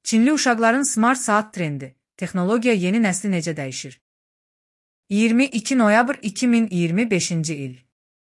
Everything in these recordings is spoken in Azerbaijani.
Çinli uşaqların smart saat trendi. Texnologiya yeni nəsli necə dəyişir? 22 noyabr 2025-ci il.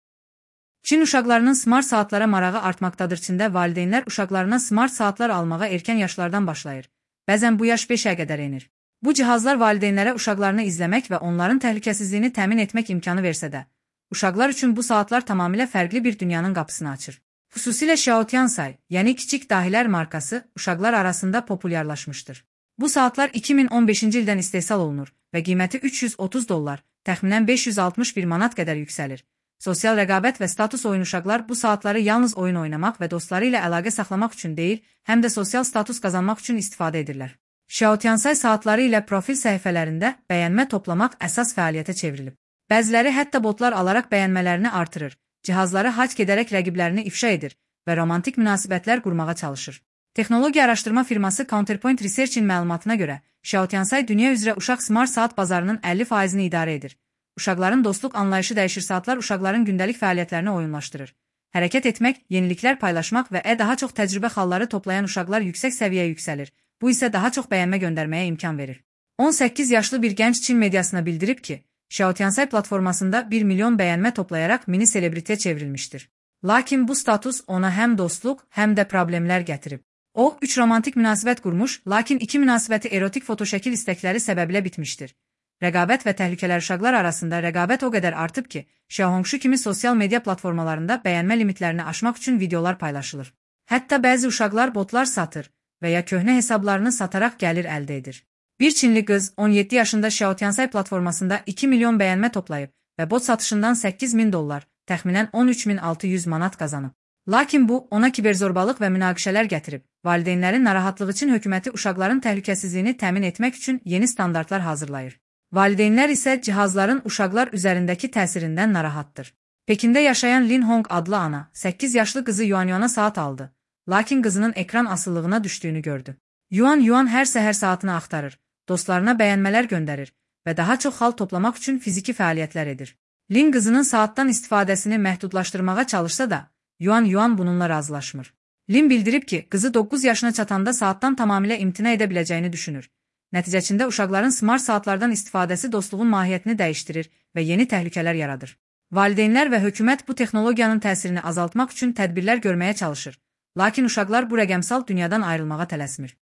Çin uşaqlarının smart saatlara marağı artmaqdadır. Çində valideynlər uşaqlarına smart saatlar almağa erkən yaşlardan başlayır. Bəzən bu yaş 5-ə qədər enir. Bu cihazlar valideynlərə uşaqlarını izləmək və onların təhlükəsizliyini təmin etmək imkanı versə də, uşaqlar üçün bu saatlar tamamilə fərqli bir dünyanın qapısını açır. Xüsusilə Xiaotiansai, yəni kiçik dahilər markası uşaqlar arasında populyarlaşmışdır. Bu saatlar 2015-ci ildən istehsal olunur və qiyməti $330, təxminən 561 manat qədər yüksəlir. Sosial rəqabət və status oyun uşaqlar bu saatları yalnız oyun oynamaq və dostları ilə əlaqə saxlamaq üçün deyil, həm də sosial status qazanmaq üçün istifadə edirlər. Xiaotiansai saatları ilə profil səhifələrində bəyənmə toplamaq əsas fəaliyyətə çevrilib. Bəziləri hətta botlar alaraq bəyənmələrini artırır, cihazları hack edərək rəqiblərini ifşa edir və romantik münasibətlər qurmağa çalışır. Texnologiya araşdırma firması Counterpoint Research-in məlumatına görə, Xiaotiansai dünya üzrə uşaq smart saat bazarının 50%-ni idarə edir. Uşaqların dostluq anlayışı dəyişir. Saatlar uşaqların gündəlik fəaliyyətlərini oyunlaşdırır. Hərəkət etmək, yeniliklər paylaşmaq və daha çox təcrübə xalları toplayan uşaqlar yüksək səviyyəyə yüksəlir. Bu isə daha çox bəyənmə göndərməyə imkan verir. 18 yaşlı bir gənc Çin mediasına bildirib ki, Xiaotiansai platformasında 1 milyon bəyənmə toplayaraq mini selebritiyə çevrilmişdir. Lakin bu status ona həm dostluq, həm də problemlər gətirib. O, 3 romantik münasibət qurmuş, lakin 2 münasibəti erotik fotoşəkil istəkləri səbəbilə bitmişdir. Rəqabət və təhlükələr. Uşaqlar arasında rəqabət o qədər artıb ki, Xiaohongshu kimi sosial media platformalarında bəyənmə limitlərini aşmaq üçün videolar paylaşılır. Hətta bəzi uşaqlar botlar satır və ya köhnə hesablarını sataraq gəlir əldə edir. Bir Çinli qız 17 yaşında Xiaotiansai platformasında 2 milyon bəyənmə toplayıb və bot satışından $8.000, təxminən 13.600 manat qazanıb. Lakin bu, ona kiberzorbalıq və münaqişələr gətirib. Valideynlərin narahatlığı üçün hökuməti uşaqların təhlükəsizliyini təmin etmək üçün yeni standartlar hazırlayır. Valideynlər isə cihazların uşaqlar üzərindəki təsirindən narahatdır. Pekində yaşayan Lin Hong adlı ana, 8 yaşlı qızı Yuan saat aldı. Lakin qızının ekran asılılığına düşdüyünü gördü. Yuan hər səhər saatını axtarır, dostlarına bəyənmələr göndərir və daha çox xal toplamaq üçün fiziki fəaliyyətlər edir. Lin qızının saatdan istifadəsini məhdudlaşdırmağa çalışsa da, Yuan bununla razılaşmır. Lin bildirib ki, qızı 9 yaşına çatanda saatdan tamamilə imtina edə biləcəyini düşünür. Nəticəsində uşaqların smart saatlardan istifadəsi dostluğun mahiyyətini dəyişdirir və yeni təhlükələr yaradır. Valideynlər və hökumət bu texnologiyanın təsirini azaltmaq üçün tədbirlər görməyə çalışır. Lakin uşaqlar bu rəqəmsal dünyadan ayrılmağa tələsmir.